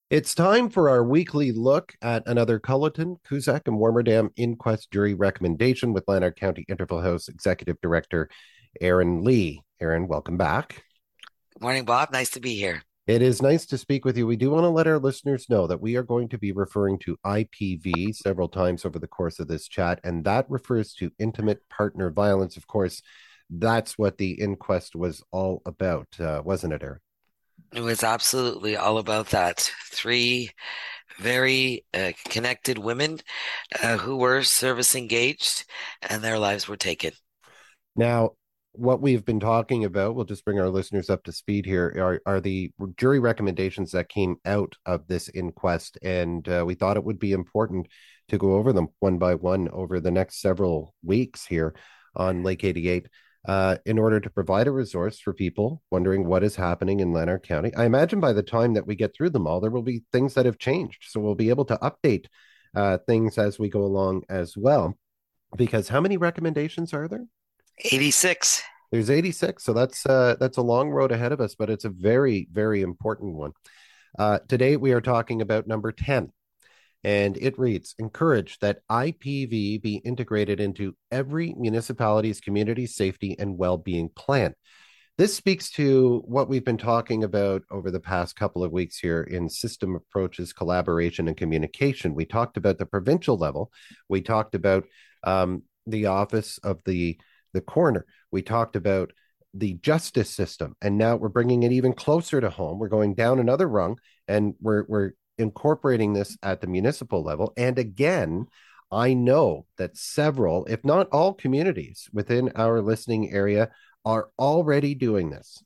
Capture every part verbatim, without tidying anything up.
It's time for our weekly look at another Culleton, Cusack, and Warmerdam inquest jury recommendation with Lanark County Interval House Executive Director Aaron Lee. Aaron, welcome back. Good morning, Bob. Nice to be here. It is nice to speak with you. We do want to let our listeners know that we are going to be referring to I P V several times over the course of this chat, and that refers to intimate partner violence. Of course, that's what the inquest was all about, uh, wasn't it, Aaron? It was absolutely all about that. Three very uh, connected women uh, who were service engaged and their lives were taken. Now, what we've been talking about, we'll just bring our listeners up to speed here, are, are the jury recommendations that came out of this inquest. And uh, we thought it would be important to go over them one by one over the next several weeks here on Lake eighty-eight. Uh, in order to provide a resource for people wondering what is happening in Lanark County. I imagine by the time that we get through them all, there will be things that have changed. So we'll be able to update uh, things as we go along as well. Because how many recommendations are there? eighty-six. There's eighty-six, so that's uh, that's a long road ahead of us, but it's a very, very important one. Uh, today we are talking about number ten, and it reads: encourage that I P V be integrated into every municipality's community safety and well-being plan. This speaks to what we've been talking about over the past couple of weeks here in system approaches, collaboration, and communication. We talked about the provincial level. We talked about um, the office of the the coroner. We talked about the justice system, and now we're bringing it even closer to home. We're going down another rung, and we're we're incorporating this at the municipal level. And again, I know that several, if not all, communities within our listening area are already doing this.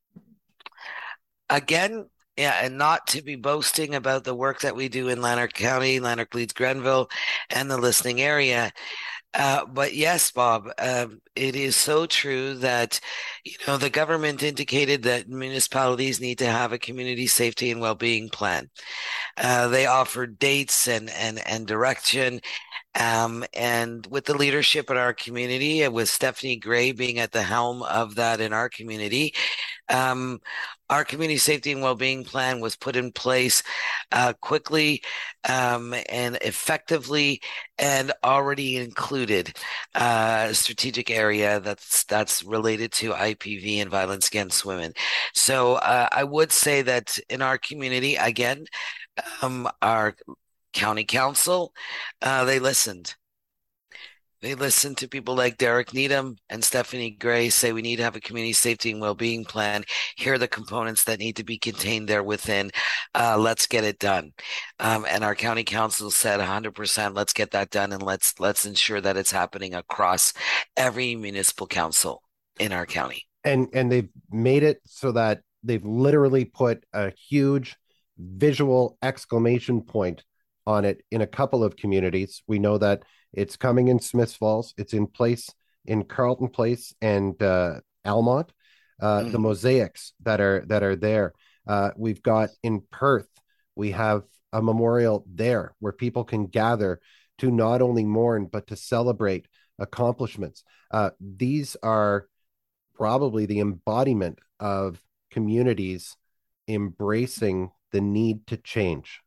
Again, yeah, and not to be boasting about the work that we do in Lanark County, Lanark, Leeds, Grenville, and the listening area. Uh, but yes, Bob, um, it is so true that, you know, the government indicated that municipalities need to have a community safety and well-being plan. Uh, they offered dates and and and direction, um, and with the leadership in our community, uh, with Stephanie Gray being at the helm of that in our community, um, our community safety and well-being plan was put in place uh, quickly um, and effectively, and already included uh, a strategic area that's that's related to I P V and violence against women. So uh, I would say that in our community, again, um, our county council, uh, they listened. They listened to people like Derek Needham and Stephanie Gray say we need to have a community safety and well-being plan. Here are the components that need to be contained there within. Uh, let's get it done. Um, and our county council said one hundred percent, let's get that done and let's let's ensure that it's happening across every municipal council in our county. And and they've made it so that they've literally put a huge visual exclamation point on it in a couple of communities. We know that it's coming in Smiths Falls, it's in place in Carleton Place and uh, Almont. Uh, the Mhm. mosaics that are that are there. Uh, we've got in Perth, we have a memorial there where people can gather to not only mourn but to celebrate accomplishments. Uh, these are probably the embodiment of communities embracing the need to change.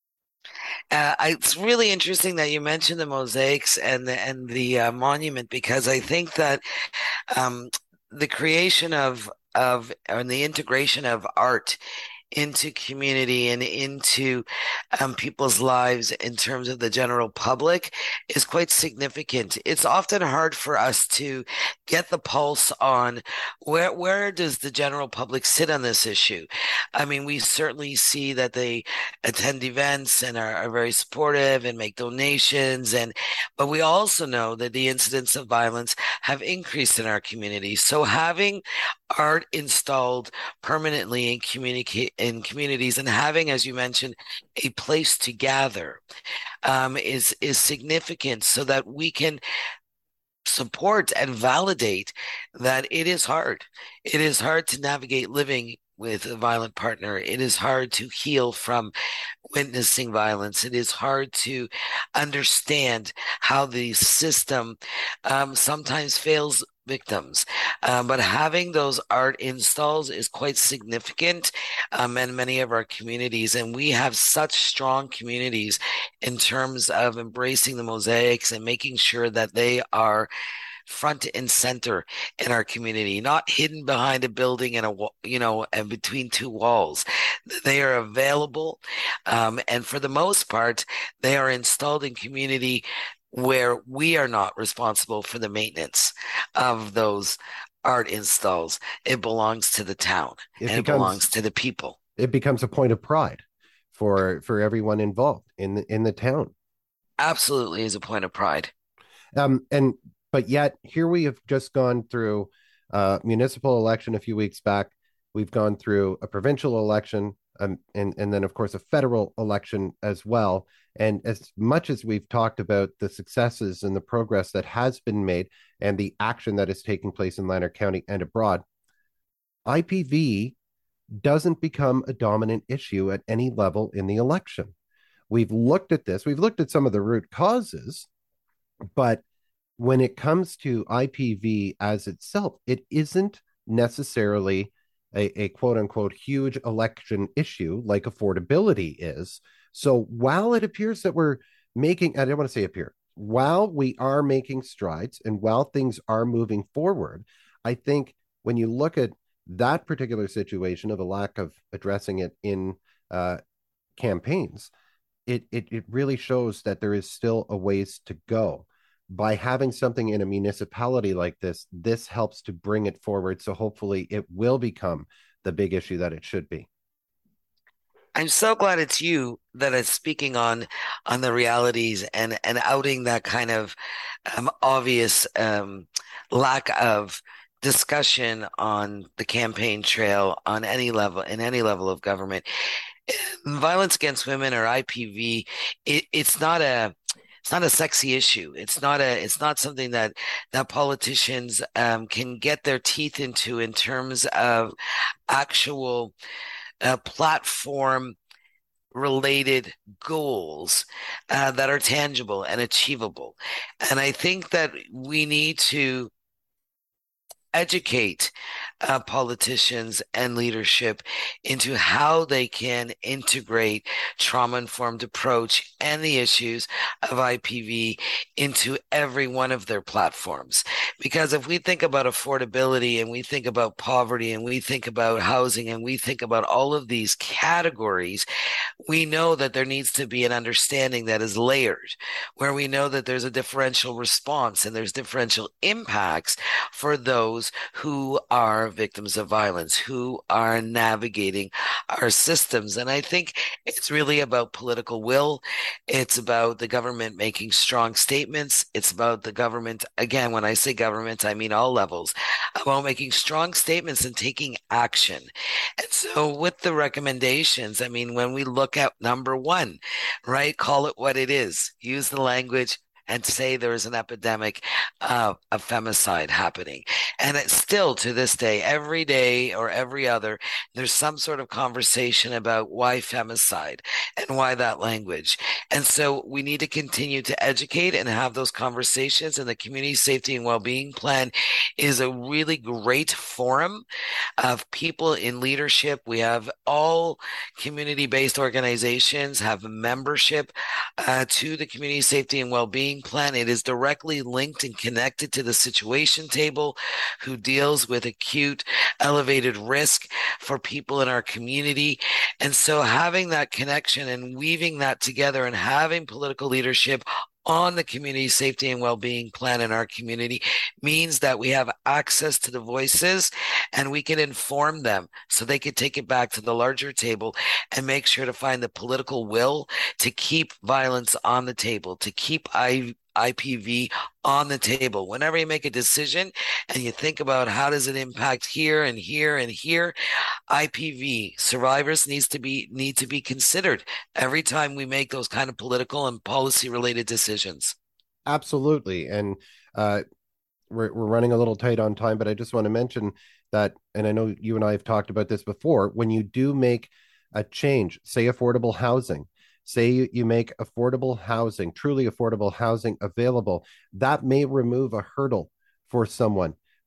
Uh, I- it's really interesting that you mentioned the mosaics and the and the uh, monument because I think that um, the creation of of and the integration of art into community and into um, people's lives in terms of the general public is quite significant. It's often hard for us to get the pulse on where where does the general public sit on this issue. I mean, we certainly see that they attend events and are, are very supportive and make donations, and but we also know that the incidents of violence have increased in our community. So having art installed permanently in communicate in communities and having, as you mentioned, a place to gather um, is is significant so that we can support and validate that it is hard. It is hard to navigate living with a violent partner. It is hard to heal from witnessing violence. It is hard to understand how the system um, sometimes fails victims. Um, but having those art installs is quite significant um, in many of our communities. And we have such strong communities in terms of embracing the mosaics and making sure that they are front and center in our community, not hidden behind a building and a you know and between two walls. They are available, um, and for the most part, they are installed in community where we are not responsible for the maintenance of those art installs. It belongs to the town It and it becomes belongs to the people. it becomes a point of pride for for everyone involved in the in the town. Absolutely is a point of pride. Um, and but yet here we have just gone through a municipal election a few weeks back. We've gone through a provincial election, um, and and then of course a federal election as well. And as much as we've talked about the successes and the progress that has been made and the action that is taking place in Lanark County and abroad, I P V doesn't become a dominant issue at any level in the election. We've looked at this, we've looked at some of the root causes, but when it comes to I P V as itself, it isn't necessarily a, a quote unquote huge election issue like affordability is. So while it appears that we're making, I don't want to say appear, while we are making strides and while things are moving forward, I think when you look at that particular situation of a lack of addressing it in uh, campaigns, it, it it really shows that there is still a ways to go. By having something in a municipality like this, this helps to bring it forward. So hopefully it will become the big issue that it should be. I'm so glad it's you that is speaking on on the realities and and outing that kind of um, obvious um, lack of discussion on the campaign trail on any level in any level of government. Violence against women or I P V, it, it's not a it's not a sexy issue. It's not a it's not something that that politicians um, can get their teeth into in terms of actual uh, platform related goals uh, that are tangible and achievable. And I think that we need to educate uh, politicians and leadership into how they can integrate trauma-informed approach and the issues of I P V into every one of their platforms. Because if we think about affordability and we think about poverty and we think about housing and we think about all of these categories, we know that there needs to be an understanding that is layered, where we know that there's a differential response and there's differential impacts for those who are victims of violence, who are navigating our systems. And I think it's really about political will. It's about the government making strong statements. It's about the government, again, when I say government, I mean all levels, about making strong statements and taking action. And so with the recommendations, I mean, when we look at number one, right, call it what it is, use the language and say there is an epidemic uh, of femicide happening. And it's still to this day, every day or every other, there's some sort of conversation about why femicide and why that language. And so we need to continue to educate and have those conversations. And the Community Safety and Wellbeing Plan is a really great forum of people in leadership. We have all community-based organizations have membership uh, to the Community Safety and Wellbeing Plan. It is directly linked and connected to the situation table who deals with acute elevated risk for people in our community. And so having that connection and weaving that together and having political leadership on the Community Safety and Wellbeing Plan in our community means that we have access to the voices and we can inform them so they can take it back to the larger table and make sure to find the political will to keep violence on the table, to keep I I P V on the table. Whenever you make a decision and you think about how does it impact here and here and here, I P V survivors needs to be need to be considered every time we make those kind of political and policy related decisions. Absolutely. And uh, we're, we're running a little tight on time, but I just want to mention that, and I know you and I have talked about this before, when you do make a change, say affordable housing, say you, you make affordable housing, truly affordable housing available, that may remove a hurdle for someone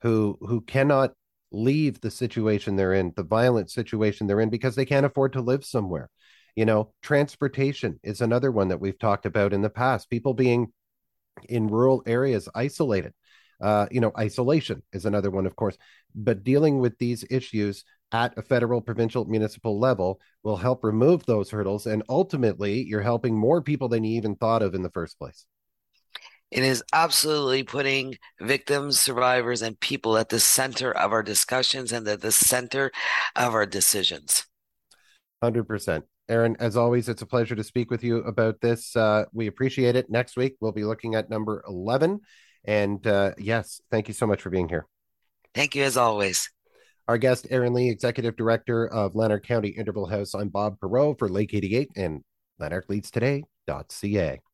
who who cannot leave the situation they're in, the violent situation they're in, because they can't afford to live somewhere. You know, transportation is another one that we've talked about in the past. People being in rural areas isolated. Uh, you know, isolation is another one, of course. But dealing with these issues at a federal, provincial, municipal level will help remove those hurdles. And ultimately, you're helping more people than you even thought of in the first place. It is absolutely putting victims, survivors, and people at the center of our discussions and at the center of our decisions. one hundred percent. Erin, as always, it's a pleasure to speak with you about this. Uh, we appreciate it. Next week, we'll be looking at number eleven. And uh, yes, thank you so much for being here. Thank you as always. Our guest, Erin Lee, Executive Director of Lanark County Interval House. I'm Bob Perot for Lake eighty-eight and lanark leads today dot c a.